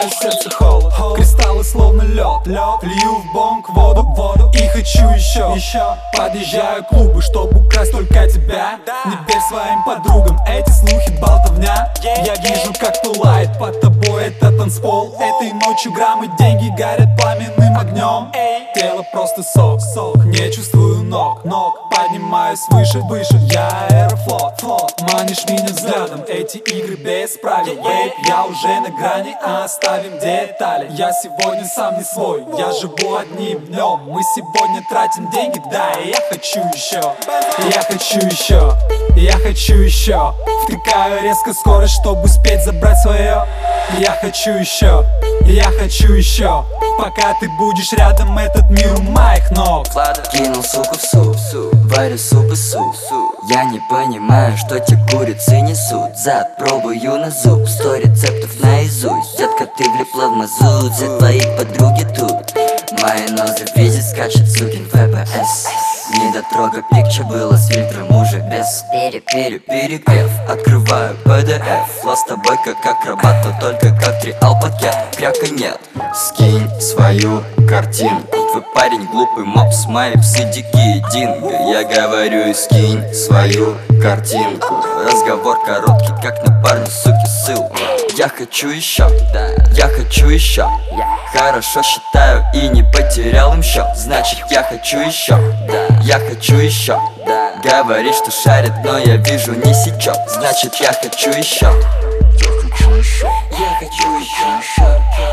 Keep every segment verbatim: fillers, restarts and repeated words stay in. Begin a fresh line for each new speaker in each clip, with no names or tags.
сердце холод. Кристаллы словно лед, лед. Лью в бонг воду, воду. И хочу еще, еще. Подъезжаю к клубу, чтобы украсть только тебя. Не верь своим подругам, эти слухи болтовня. Я вижу, как пылает под тобой этот танцпол. Этой ночью граммы деньги горят пламенным огнем. Тело просто сок, сок. Не чувствую ног, ног. Поднимаюсь выше, выше. Я аэрофлот, флот. Манишь меня взглядом, эти игры без правил. Бейб, я уже на грани, а оставим детали. Я сегодня сам не свой, я живу одним днем. Мы сегодня тратим деньги, да, и я хочу еще. Я хочу еще, я хочу еще. Втыкаю резко скорость, чтобы успеть забрать свое. Я хочу еще, я хочу еще. Пока ты будешь рядом, этот мир у моих ног.
Кинул суку в суп, варю суп и суп. Я не понимаю, что те курицы несут. Зад пробую на зуб, сто рецептов наизусть. Детка, ты влипла в мазут, все твои подруги тут. Мои ноздри видят, скачет сукин эф пи эс. Недотрога пикча было с фильтром уже без Пере-пере-перегрев, открываю пи ди эф. Фло с тобой как акробат, но только как триал-пакет. Кряка нет, скинь свою картинку. Твой парень глупый мопс, мои псы дикие динго. Я говорю, скинь свою картинку. Разговор короткий, как на парню, суки, ссылку. Я хочу еще, я хочу еще. Хорошо считаю и не потерял им счет. Значит, я хочу еще, я хочу еще. Говорит, что шарит, но я вижу не сечет. Значит, я хочу еще. Я хочу еще. Я хочу еще.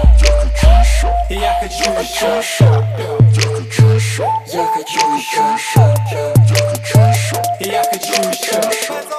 Я хочу еще.
Я хочу еще. Я хочу еще.
Я хочу еще.